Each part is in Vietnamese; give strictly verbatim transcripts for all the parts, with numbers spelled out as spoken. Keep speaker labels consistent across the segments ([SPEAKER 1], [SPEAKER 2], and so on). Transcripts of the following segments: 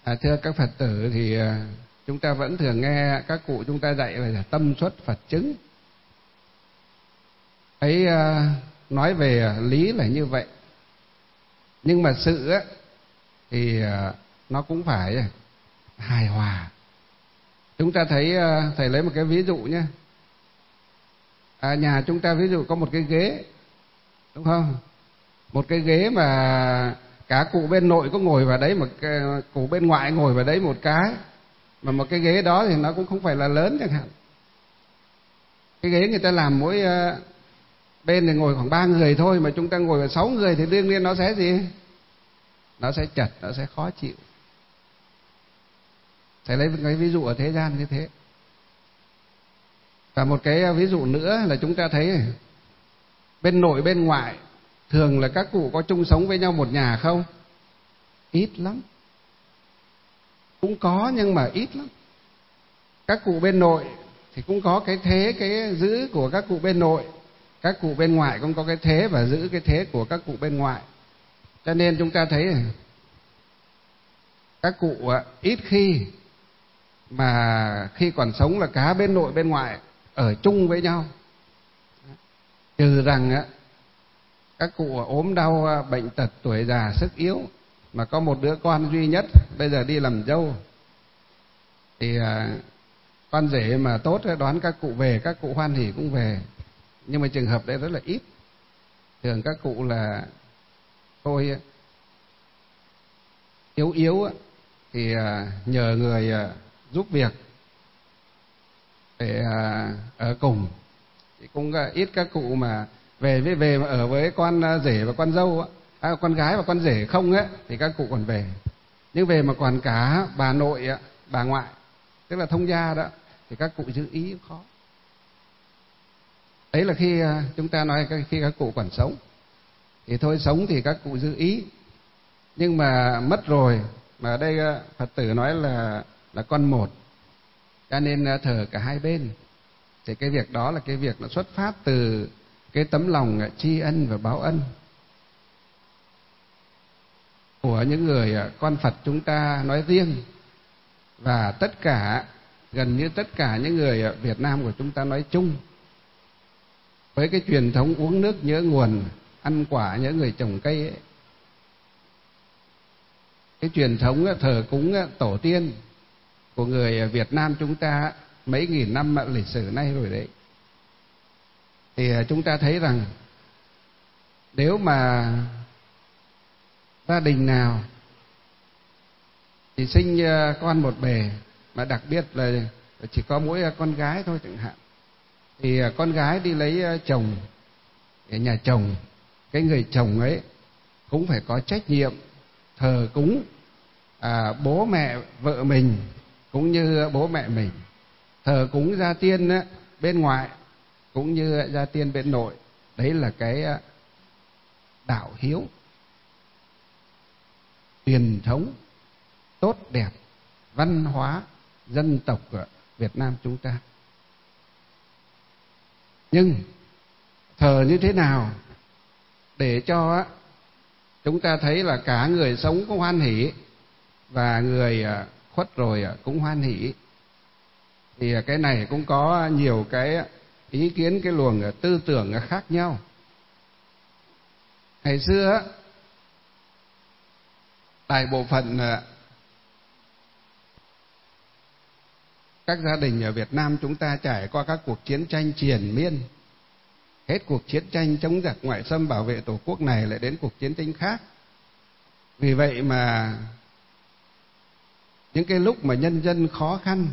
[SPEAKER 1] À, thưa các Phật tử, thì chúng ta vẫn thường nghe các cụ chúng ta dạy là tâm xuất Phật chứng. Ấy nói về lý là như vậy, nhưng mà sự á, thì nó cũng phải hài hòa. Chúng ta thấy, thầy lấy một cái ví dụ nhé. À, nhà chúng ta ví dụ có một cái ghế, đúng không? Một cái ghế mà cả cụ bên nội có ngồi vào đấy, một cái, cụ bên ngoại ngồi vào đấy một cái. Mà một cái ghế đó thì nó cũng không phải là lớn chẳng hạn. Cái ghế người ta làm mỗi bên thì ngồi khoảng ba người thôi, mà chúng ta ngồi vào sáu người thì đương nhiên nó sẽ gì? Nó sẽ chật, nó sẽ khó chịu. Thầy lấy một cái ví dụ ở thế gian như thế. Và một cái ví dụ nữa là chúng ta thấy bên nội bên ngoại thường là các cụ có chung sống với nhau một nhà không? Ít lắm. Cũng có nhưng mà ít lắm. Các cụ bên nội thì cũng có cái thế, cái giữ của các cụ bên nội. Các cụ bên ngoại cũng có cái thế và giữ cái thế của các cụ bên ngoại. Cho nên chúng ta thấy các cụ ít khi mà khi còn sống là cả bên nội bên ngoại ở chung với nhau. Trừ rằng các cụ ốm đau, bệnh tật, tuổi già, sức yếu, mà có một đứa con duy nhất bây giờ đi làm dâu, thì con rể mà tốt đón các cụ về, các cụ hoan hỉ cũng về. Nhưng mà trường hợp đấy rất là ít. Thường các cụ là thôi yếu yếu thì nhờ người giúp việc để ở cùng. Thì cũng ít các cụ mà về với về mà ở với con rể và con dâu, à, con gái và con rể không ấy, thì các cụ còn về. Nhưng về mà còn cả bà nội, bà ngoại, tức là thông gia đó, thì các cụ giữ ý khó. Đấy là khi chúng ta nói khi các cụ còn sống. Thì thôi sống thì các cụ giữ ý. Nhưng mà mất rồi, mà ở đây Phật tử nói là là con một, cho nên thờ cả hai bên. Thì cái việc đó là cái việc nó xuất phát từ cái tấm lòng tri ân và báo ân của những người con Phật chúng ta nói riêng, và tất cả, gần như tất cả những người Việt Nam của chúng ta nói chung, với cái truyền thống uống nước nhớ nguồn, ăn quả nhớ người trồng cây ấy. Cái truyền thống thờ cúng tổ tiên của người Việt Nam chúng ta mấy nghìn năm lịch sử nay rồi đấy. Thì chúng ta thấy rằng nếu mà gia đình nào thì sinh con một bề, mà đặc biệt là chỉ có mỗi con gái thôi chẳng hạn, thì con gái đi lấy chồng ở nhà chồng, cái người chồng ấy cũng phải có trách nhiệm thờ cúng à, bố mẹ vợ mình cũng như bố mẹ mình, thờ cúng gia tiên á, bên ngoại cũng như gia tiên bên nội. Đấy là cái đạo hiếu, truyền thống tốt đẹp, văn hóa dân tộc của Việt Nam chúng ta. Nhưng thờ như thế nào để cho chúng ta thấy là cả người sống cũng hoan hỷ và người khuất rồi cũng hoan hỷ, thì cái này cũng có nhiều cái ý kiến, cái luồng tư tưởng khác nhau. Ngày xưa đại bộ phận các gia đình ở Việt Nam chúng ta trải qua các cuộc chiến tranh triền miên. Hết cuộc chiến tranh chống giặc ngoại xâm bảo vệ tổ quốc này lại đến cuộc chiến tranh khác. Vì vậy mà những cái lúc mà nhân dân khó khăn,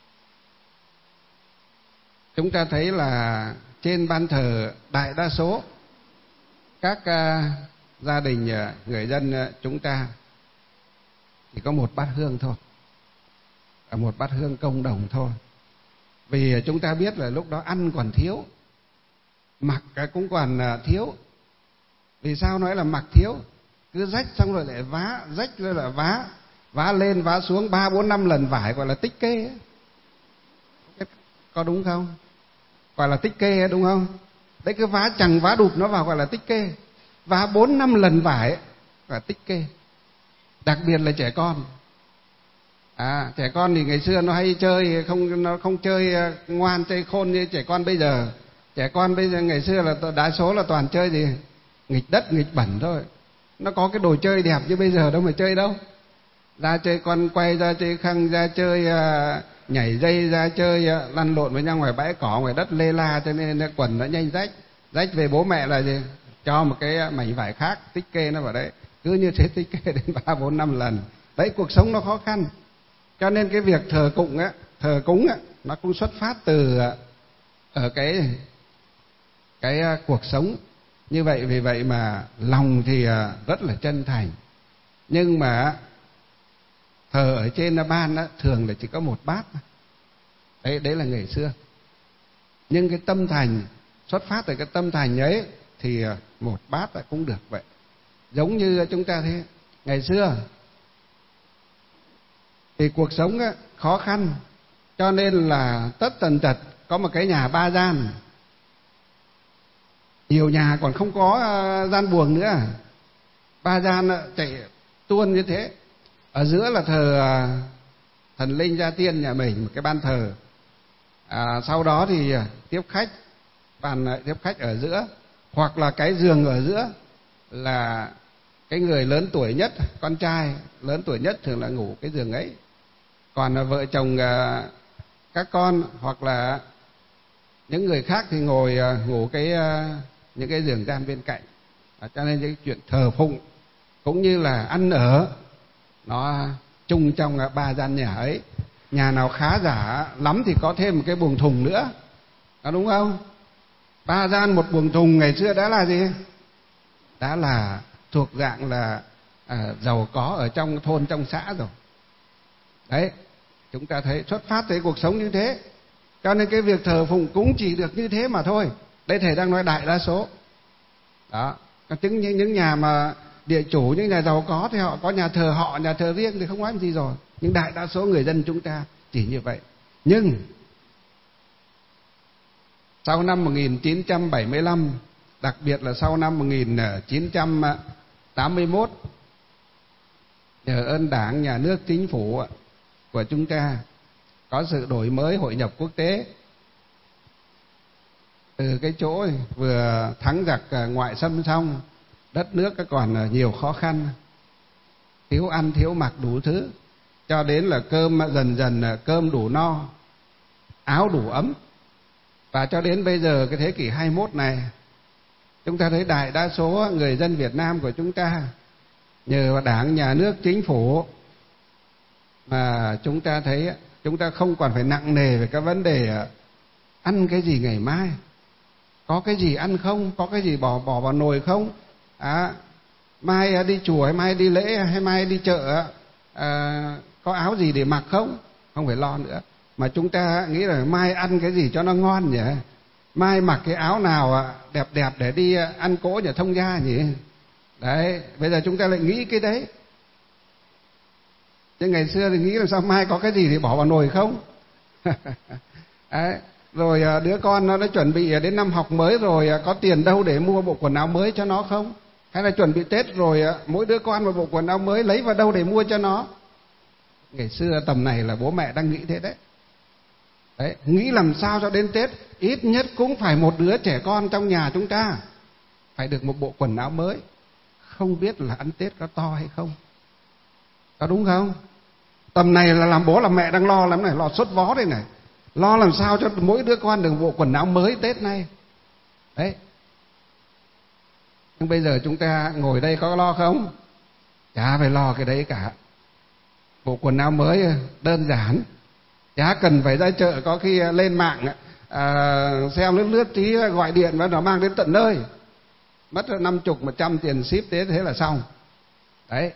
[SPEAKER 1] chúng ta thấy là trên ban thờ đại đa số các gia đình người dân chúng ta chỉ có một bát hương thôi, một bát hương công đồng thôi. Vì chúng ta biết là lúc đó ăn còn thiếu, mặc cũng còn thiếu. Vì sao nói là mặc thiếu? Cứ rách xong rồi lại vá, rách rồi lại vá, vá lên vá xuống ba bốn năm lần vải, gọi là tích kê ấy. Có đúng không? Gọi là tích kê ấy, đúng không? Đấy, cứ vá chằng vá đụp nó vào gọi là tích kê. Vá bốn năm lần vải gọi là tích kê. Đặc biệt là trẻ con, À, trẻ con thì ngày xưa nó hay chơi, không nó không chơi ngoan chơi khôn như trẻ con bây giờ. Trẻ con bây giờ ngày xưa là đa số là toàn chơi gì? Nghịch đất nghịch bẩn thôi. Nó có cái đồ chơi đẹp như bây giờ đâu mà chơi đâu. Ra chơi con quay, ra chơi khăn, ra chơi uh, nhảy dây, ra chơi uh, lăn lộn với nhau ngoài bãi cỏ, ngoài đất lê la, cho nên quần nó nhanh rách. Rách về bố mẹ là gì? Cho một cái mảnh vải khác tích kê nó vào đấy. Cứ như thế tích kê đến ba bốn năm lần. Đấy, cuộc sống nó khó khăn. Cho nên cái việc thờ cúng á, thờ cúng á, nó cũng xuất phát từ ở cái cái cuộc sống như vậy. Vì vậy mà lòng thì rất là chân thành, nhưng mà thờ ở trên ban á, thường là chỉ có một bát. Đấy, đấy là ngày xưa. Nhưng cái tâm thành, xuất phát từ cái tâm thành ấy thì một bát cũng được vậy. Giống như chúng ta thế, ngày xưa thì cuộc sống á, khó khăn, cho nên là tất tần tật có một cái nhà ba gian. Nhiều nhà còn không có uh, gian buồng nữa, ba gian uh, chạy tuôn như thế. Ở giữa là thờ uh, thần linh gia tiên nhà mình, một cái ban thờ. À, sau đó thì uh, tiếp khách, bàn uh, tiếp khách ở giữa, hoặc là cái giường ở giữa là cái người lớn tuổi nhất, con trai lớn tuổi nhất thường là ngủ cái giường ấy. Còn vợ chồng các con hoặc là những người khác thì ngồi ngủ cái những cái giường gian bên cạnh. Cho nên cái chuyện thờ phụng cũng như là ăn ở nó chung trong ba gian nhà ấy. Nhà nào khá giả lắm thì có thêm một cái buồng thùng nữa, đó đúng không? Ba gian một buồng thùng ngày xưa đã là gì? Đã là thuộc dạng là à, giàu có ở trong thôn trong xã rồi. Đấy, chúng ta thấy xuất phát từ cuộc sống như thế. Cho nên cái việc thờ phụng cũng chỉ được như thế mà thôi. Đây thầy đang nói đại đa số. Đó, có những, những nhà mà địa chủ, những nhà giàu có thì họ có nhà thờ họ, nhà thờ riêng thì không nói gì rồi. Nhưng đại đa số người dân chúng ta chỉ như vậy. Nhưng sau năm một nghìn chín trăm bảy mươi lăm, đặc biệt là sau năm một nghìn chín trăm tám mươi mốt, nhờ ơn Đảng, Nhà nước, Chính phủ của chúng ta có sự đổi mới, hội nhập quốc tế. Từ cái chỗ vừa thắng giặc ngoại xâm xong, đất nước còn nhiều khó khăn, thiếu ăn thiếu mặc đủ thứ, cho đến là cơm dần dần cơm đủ no, áo đủ ấm. Và cho đến bây giờ cái thế kỷ hai mươi mốt này, chúng ta thấy đại đa số người dân Việt Nam của chúng ta nhờ Đảng, Nhà nước, Chính phủ mà chúng ta thấy chúng ta không còn phải nặng nề về cái vấn đề ăn cái gì ngày mai, có cái gì ăn không, có cái gì bỏ bỏ vào nồi không, à, mai đi chùa hay mai đi lễ hay mai đi chợ à, có áo gì để mặc không, không phải lo nữa. Mà chúng ta nghĩ là mai ăn cái gì cho nó ngon nhỉ, mai mặc cái áo nào đẹp đẹp để đi ăn cỗ nhà thông gia nhỉ. Đấy, bây giờ chúng ta lại nghĩ cái đấy. Chứ ngày xưa thì nghĩ làm sao mai có cái gì thì bỏ vào nồi không. Đấy, rồi đứa con nó đã chuẩn bị đến năm học mới rồi, có tiền đâu để mua bộ quần áo mới cho nó không? Hay là chuẩn bị Tết rồi mỗi đứa con một bộ quần áo mới, lấy vào đâu để mua cho nó? Ngày xưa tầm này là bố mẹ đang nghĩ thế đấy. Đấy, nghĩ làm sao cho đến Tết ít nhất cũng phải một đứa trẻ con trong nhà chúng ta phải được một bộ quần áo mới. Không biết là ăn Tết có to hay không, có đúng không? Tầm này là làm bố làm mẹ đang lo lắm này, lo sốt vó đây này, lo làm sao cho mỗi đứa con được bộ quần áo mới Tết này. Đấy. Nhưng bây giờ chúng ta ngồi đây có lo không? Chả phải lo cái đấy cả. Bộ quần áo mới đơn giản, chả cần phải ra chợ, có khi lên mạng à, xem lướt lướt tí gọi điện và nó mang đến tận nơi, mất năm chục một trăm tiền ship, thế thế là xong. Đấy,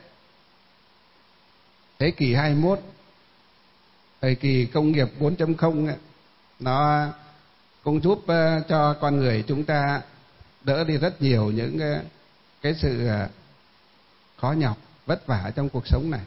[SPEAKER 1] thế kỷ hai mươi mốt, thời kỳ công nghiệp bốn chấm không, nó cũng giúp cho con người chúng ta đỡ đi rất nhiều những cái sự khó nhọc vất vả trong cuộc sống này.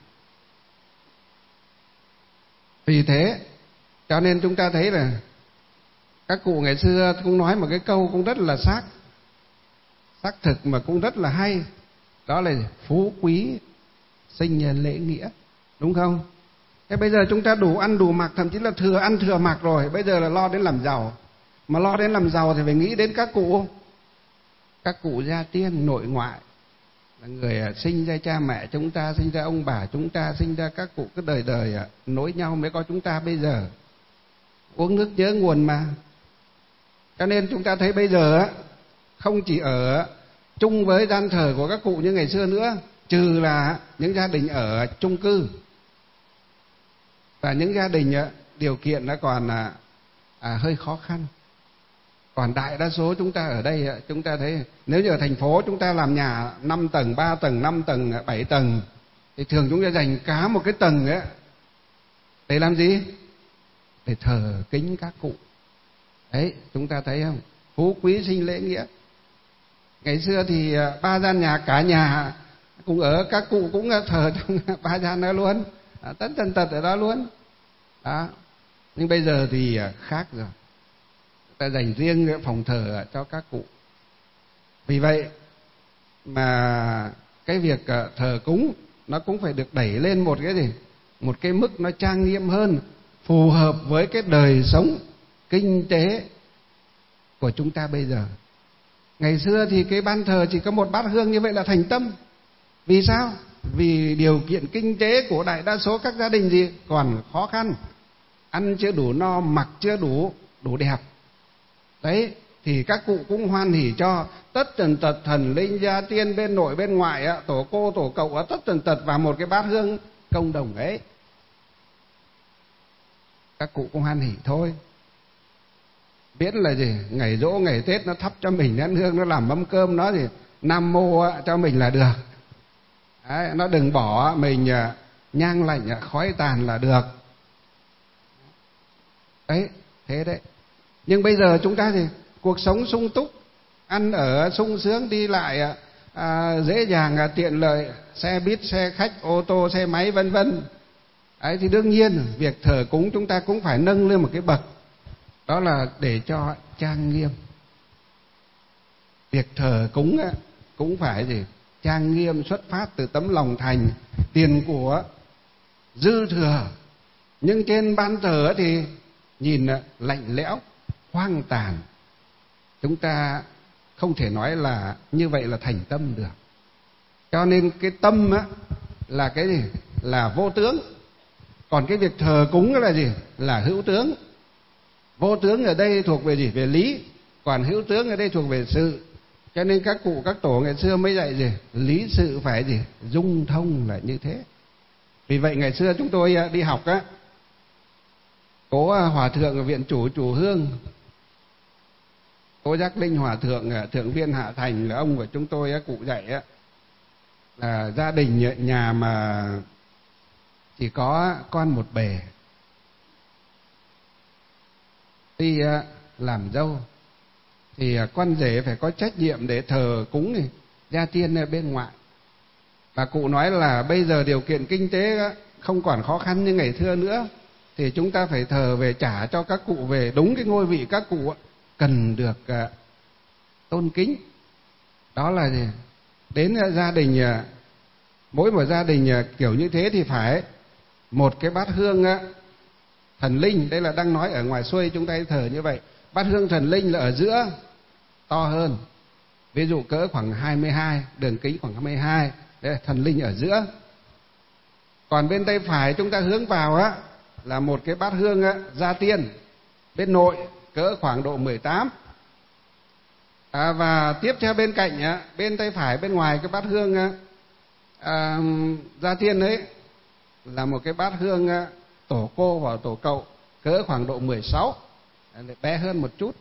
[SPEAKER 1] Vì thế cho nên chúng ta thấy là các cụ ngày xưa cũng nói một cái câu cũng rất là xác xác thực mà cũng rất là hay, đó là phú quý sinh nhân lễ nghĩa, đúng không? Thế bây giờ chúng ta đủ ăn đủ mặc, thậm chí là thừa ăn thừa mặc rồi, bây giờ là lo đến làm giàu. Mà lo đến làm giàu thì phải nghĩ đến các cụ, các cụ gia tiên nội ngoại, là người sinh ra cha mẹ chúng ta, sinh ra ông bà chúng ta, sinh ra các cụ cứ đời đời nối nhau mới có chúng ta bây giờ. Uống nước nhớ nguồn mà. Cho nên chúng ta thấy bây giờ không chỉ ở chung với gian thờ của các cụ như ngày xưa nữa, trừ là những gia đình ở chung cư và những gia đình điều kiện nó còn à, hơi khó khăn. Còn đại đa số chúng ta ở đây, chúng ta thấy nếu như ở thành phố chúng ta làm nhà năm tầng, ba tầng, năm tầng, bảy tầng, thì thường chúng ta dành cả một cái tầng ấy để làm gì? Để thờ kính các cụ. Đấy, chúng ta thấy không? Phú quý sinh lễ nghĩa. Ngày xưa thì ba gian nhà, cả nhà cùng ở, các cụ cũng thờ trong ba gian đó luôn, tất tần tật ở đó luôn. Đó. Nhưng bây giờ thì khác rồi, ta dành riêng cái phòng thờ cho các cụ. Vì vậy mà cái việc thờ cúng nó cũng phải được đẩy lên một cái gì, một cái mức nó trang nghiêm hơn, phù hợp với cái đời sống kinh tế của chúng ta bây giờ. Ngày xưa thì cái ban thờ chỉ có một bát hương như vậy là thành tâm. Vì sao? Vì điều kiện kinh tế của đại đa số các gia đình gì còn khó khăn, ăn chưa đủ no, mặc chưa đủ đủ đẹp. Đấy, thì các cụ cũng hoan hỉ cho tất tần tật thần linh gia tiên bên nội bên ngoại, tổ cô tổ cậu tất tần tật vào một cái bát hương công đồng ấy. Các cụ cũng hoan hỉ thôi. Biết là gì, ngày giỗ ngày Tết nó thắp cho mình nén hương, nó làm mâm cơm nó thì nam mô cho mình là được. Đấy, nó đừng bỏ mình nhang lạnh khói tàn là được. Đấy, thế đấy. Nhưng bây giờ chúng ta thì cuộc sống sung túc, ăn ở sung sướng, đi lại à, dễ dàng, à, tiện lợi, xe buýt, xe khách, ô tô, xe máy vân vân. Đấy, thì đương nhiên việc thờ cúng chúng ta cũng phải nâng lên một cái bậc, đó là để cho trang nghiêm. Việc thờ cúng á, cũng phải gì trang nghiêm, xuất phát từ tấm lòng thành, tiền của dư thừa. Nhưng trên ban thờ thì nhìn lạnh lẽo, hoang tàn. Chúng ta không thể nói là như vậy là thành tâm được. Cho nên cái tâm á, là cái gì? Là vô tướng. Còn cái việc thờ cúng là gì? Là hữu tướng. Vô tướng ở đây thuộc về gì? Về lý. Còn hữu tướng ở đây thuộc về sự. Cho nên các cụ các tổ ngày xưa mới dạy gì? Lý sự phải gì? Dung thông là như thế. Vì vậy ngày xưa chúng tôi đi học á, có hòa thượng ở viện chủ chùa Hương, Cố Giác Linh hòa thượng thượng viên Hạ Thành là ông của chúng tôi, cụ dạy á, là gia đình nhà mà chỉ có con một bề đi làm dâu thì con rể phải có trách nhiệm để thờ cúng này, gia tiên bên ngoại. Và cụ nói là bây giờ điều kiện kinh tế không còn khó khăn như ngày xưa nữa, thì chúng ta phải thờ về, trả cho các cụ về đúng cái ngôi vị các cụ cần được tôn kính. Đó là gì? Đến gia đình, mỗi một gia đình kiểu như thế thì phải một cái bát hương thần linh. Đây là đang nói ở ngoài xuôi chúng ta thờ như vậy. Bát hương thần linh là ở giữa, to hơn, ví dụ cỡ khoảng hai mươi hai, đường kính khoảng hai mươi hai. Đây là thần linh ở giữa. Còn bên tay phải chúng ta hướng vào á, là một cái bát hương á, gia tiên bên nội cỡ khoảng độ mười tám. À, và tiếp theo bên cạnh á, bên tay phải bên ngoài cái bát hương á, à, gia tiên ấy là một cái bát hương á, tổ cô và tổ cậu cỡ khoảng độ mười sáu, bé hơn một chút.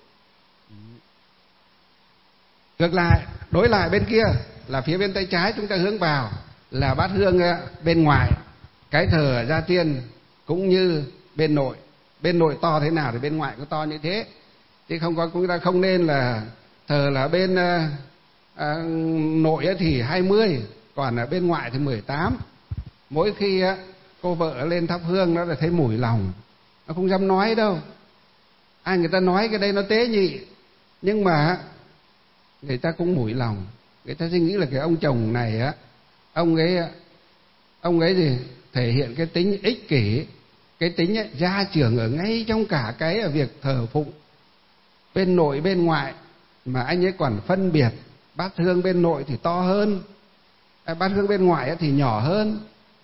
[SPEAKER 1] Ngược lại, đối lại bên kia là phía bên tay trái chúng ta hướng vào là bát hương bên ngoài, cái thờ gia tiên cũng như bên nội. Bên nội to thế nào thì bên ngoại cũng to như thế. Chứ không có, chúng ta không nên là thờ là bên à, à, nội thì hai mươi, còn ở bên ngoại thì mười tám. Mỗi khi á, cô vợ lên thắp hương nó là thấy mủi lòng, nó không dám nói đâu. Ai người ta nói cái đây nó tế nhị, nhưng mà người ta cũng mủi lòng. Người ta suy nghĩ là cái ông chồng này á, ông ấy ông ấy gì thể hiện cái tính ích kỷ, cái tính ấy, gia trưởng ở ngay trong cả cái việc thờ phụng bên nội bên ngoại, mà anh ấy còn phân biệt bát hương bên nội thì to hơn, bát hương bên ngoại thì nhỏ hơn.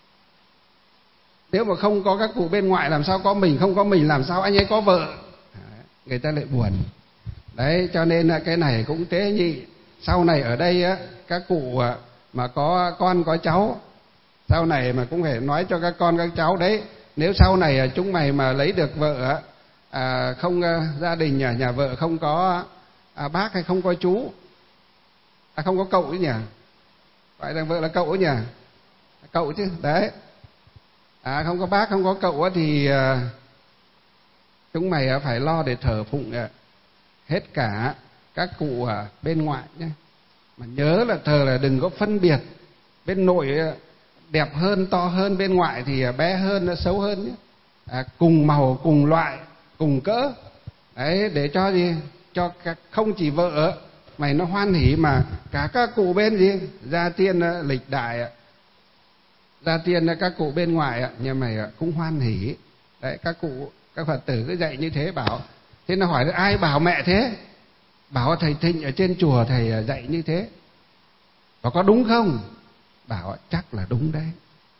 [SPEAKER 1] Nếu mà không có các cụ bên ngoại làm sao có mình, không có mình làm sao anh ấy có vợ, người ta lại buồn. Đấy, cho nên là cái này cũng tế nhị. Sau này ở đây á, các cụ mà có con có cháu, sau này mà cũng phải nói cho các con các cháu đấy, nếu sau này chúng mày mà lấy được vợ, à, không gia đình nhà nhà vợ không có à, bác hay không có chú, à, không có cậu ấy nhỉ, phải rằng vợ là cậu ấy nhỉ, cậu chứ đấy, à, không có bác không có cậu thì à, chúng mày phải lo để thờ phụng hết cả các cụ ở bên ngoại nhé. Mà nhớ là thờ là đừng có phân biệt bên nội đẹp hơn to hơn, bên ngoại thì bé hơn nó xấu hơn nhé. À, cùng màu cùng loại cùng cỡ đấy, để cho gì cho các, không chỉ vợ mày nó hoan hỉ mà cả các cụ bên gì gia tiên lịch đại, gia tiên các cụ bên ngoài nhà mày cũng hoan hỉ đấy. Các cụ các Phật tử cứ dạy như thế, bảo thế nó hỏi ai bảo mẹ thế, bảo thầy Thịnh ở trên chùa thầy dạy như thế, bảo có đúng không, bảo chắc là đúng đấy.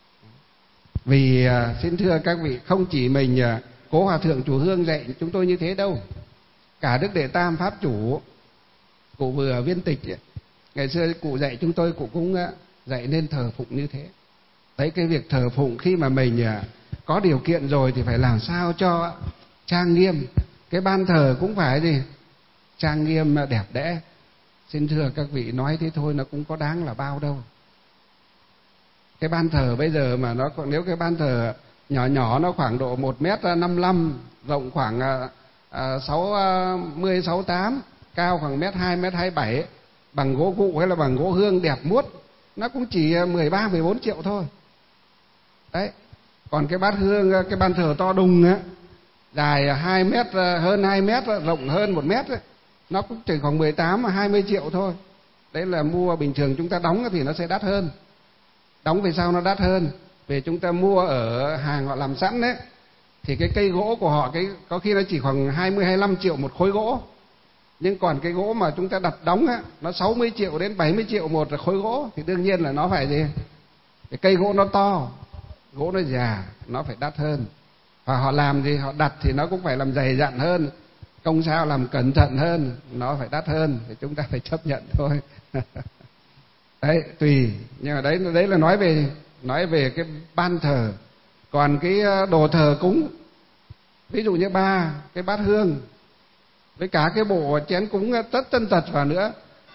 [SPEAKER 1] Vì xin thưa các vị, không chỉ mình Cố Hòa Thượng Chùa Hương dạy chúng tôi như thế đâu, cả Đức Đệ Tam Pháp Chủ, cụ vừa viên tịch ngày xưa cụ dạy chúng tôi, cụ cũng dạy nên thờ phụng như thế. Đấy, cái việc thờ phụng khi mà mình có điều kiện rồi thì phải làm sao cho trang nghiêm. Cái ban thờ cũng phải gì trang nghiêm đẹp đẽ. Xin thưa các vị, nói thế thôi nó cũng có đáng là bao đâu. Cái ban thờ bây giờ mà nó còn, nếu cái ban thờ nhỏ nhỏ nó khoảng độ một mét năm mươi lăm, rộng khoảng sáu mươi sáu tám, cao khoảng mét hai mét hai mươi bảy, bằng gỗ cụ hay là bằng gỗ hương đẹp muốt, nó cũng chỉ mười ba mười bốn triệu thôi. Đấy. Còn cái bát hương, cái ban thờ to đùng á, dài hai mét, hơn hai mét, rộng hơn một mét ấy, nó cũng chỉ khoảng mười tám hai mươi triệu thôi. Đấy là mua bình thường chúng ta đóng thì nó sẽ đắt hơn. Đóng vì sao nó đắt hơn? Vì chúng ta mua ở hàng họ làm sẵn đấy, thì cái cây gỗ của họ cái có khi nó chỉ khoảng hai mươi hai mươi lăm triệu một khối gỗ. Nhưng còn cái gỗ mà chúng ta đặt đóng á, nó sáu mươi triệu đến bảy mươi triệu một khối gỗ, thì đương nhiên là nó phải gì? Cái cây gỗ nó to, gỗ nó già, nó phải đắt hơn. Và họ làm gì? Họ đặt thì nó cũng phải làm dày dặn hơn, công sao làm cẩn thận hơn, nó phải đắt hơn, thì chúng ta phải chấp nhận thôi. Đấy, tùy. Nhưng mà đấy đấy là nói về nói về cái ban thờ. Còn cái đồ thờ cúng, ví dụ như ba cái bát hương với cả cái bộ chén cúng tất tân tật vào nữa.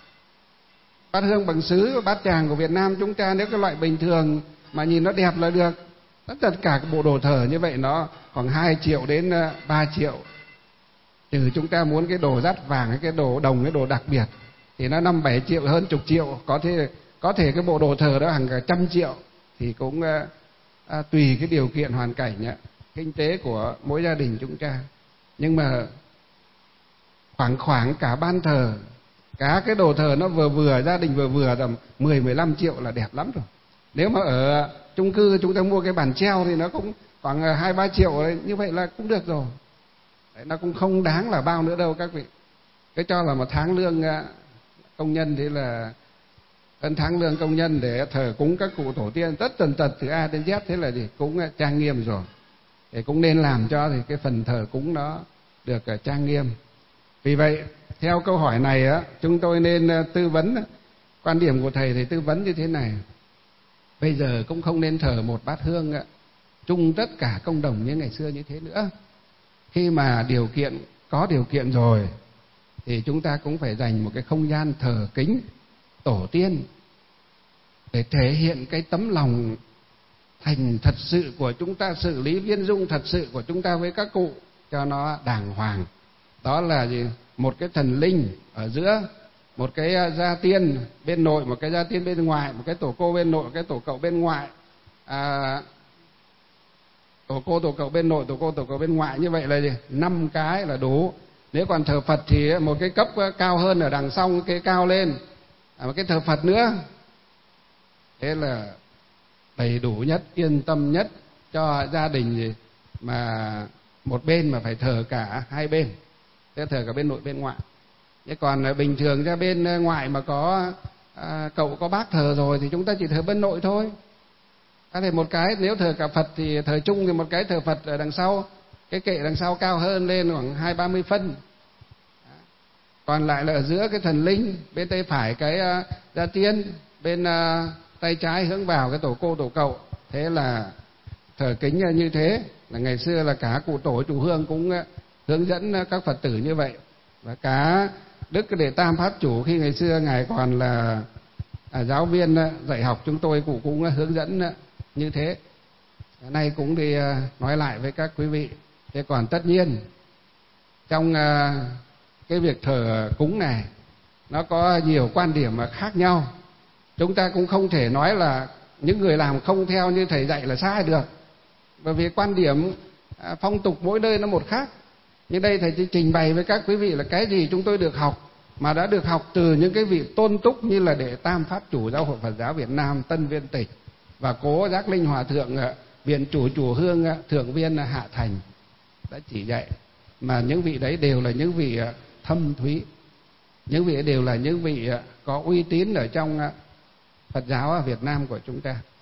[SPEAKER 1] Bát hương bằng sứ và bát tràng của Việt Nam chúng ta, nếu cái loại bình thường mà nhìn nó đẹp là được, tất tất cả cái bộ đồ thờ như vậy nó khoảng hai triệu đến ba triệu. Trừ chúng ta muốn cái đồ dát vàng, cái đồ đồng, cái đồ đặc biệt thì nó năm bảy triệu, hơn chục triệu. Có thể có thể cái bộ đồ thờ đó hàng cả trăm triệu, thì cũng à, tùy cái điều kiện hoàn cảnh á, kinh tế của mỗi gia đình chúng ta. Nhưng mà khoảng khoảng cả ban thờ, cả cái đồ thờ nó vừa vừa, gia đình vừa vừa tầm mười mười lăm triệu là đẹp lắm rồi. Nếu mà ở chung cư chúng ta mua cái bàn treo thì nó cũng khoảng hai ba triệu đấy, như vậy là cũng được rồi. Đấy, nó cũng không đáng là bao nữa đâu các vị. Cứ cho là một tháng lương công nhân thì là hơn tháng lương công nhân để thờ cúng các cụ tổ tiên tất tần tật từ A đến Z, thế là gì cũng trang nghiêm rồi. Thì cũng nên làm cho thì cái phần thờ cúng nó được trang nghiêm. Vì vậy theo câu hỏi này á, chúng tôi nên tư vấn. Quan điểm của thầy thì tư vấn như thế này: bây giờ cũng không nên thờ một bát hương á, chung tất cả công đồng như ngày xưa như thế nữa. Khi mà điều kiện có điều kiện rồi thì chúng ta cũng phải dành một cái không gian thờ kính tổ tiên để thể hiện cái tấm lòng thành thật sự của chúng ta, xử lý viên dung thật sự của chúng ta với các cụ cho nó đàng hoàng. Đó là gì? Một cái thần linh ở giữa, một cái gia tiên bên nội, một cái gia tiên bên ngoài, một cái tổ cô bên nội, một cái tổ cậu bên ngoại, à, tổ cô tổ cậu bên nội, tổ cô tổ cậu bên ngoại. Như vậy là gì? Năm cái là đủ. Nếu còn thờ Phật thì một cái cấp cao hơn ở đằng sau, cái cao lên, à, một cái thờ Phật nữa. Thế là đầy đủ nhất, yên tâm nhất cho gia đình gì mà một bên mà phải thờ cả hai bên, sẽ thờ cả bên nội bên ngoại. Chứ còn bình thường ra bên ngoại mà có à, cậu có bác thờ rồi thì chúng ta chỉ thờ bên nội thôi. Có thể một cái nếu thờ cả Phật thì thờ chung, thì một cái thờ Phật ở đằng sau, cái kệ đằng sau cao hơn lên khoảng hai ba mươi phân. Còn lại là ở giữa cái thần linh, bên tay phải cái uh, gia tiên, bên uh, tay trái hướng vào cái tổ cô tổ cậu. Thế là thờ kính như thế. Là ngày xưa là cả cụ tổ chủ hương cũng uh, hướng dẫn các Phật tử như vậy. Và cả Đức Đệ Tam Pháp Chủ khi ngày xưa ngài còn là à, giáo viên uh, dạy học chúng tôi, cụ cũng uh, hướng dẫn uh, như thế. Cái này cũng đi uh, nói lại với các quý vị. Thế còn tất nhiên trong uh, cái việc thờ cúng này nó có nhiều quan điểm mà khác nhau. Chúng ta cũng không thể nói là những người làm không theo như thầy dạy là sai được, bởi vì quan điểm à, phong tục mỗi nơi nó một khác. Nhưng đây thầy chỉ trình bày với các quý vị là cái gì chúng tôi được học, mà đã được học từ những cái vị tôn túc như là Đệ Tam Pháp Chủ Giáo hội Phật giáo Việt Nam Tân Viên Tịch, và Cố Giác Linh Hòa Thượng Viện Chủ Chùa Hương Thượng Viên Hạ Thành đã chỉ dạy. Mà những vị đấy đều là những vị thâm thúy, những vị đều là những vị có uy tín ở trong Phật giáo Việt Nam của chúng ta.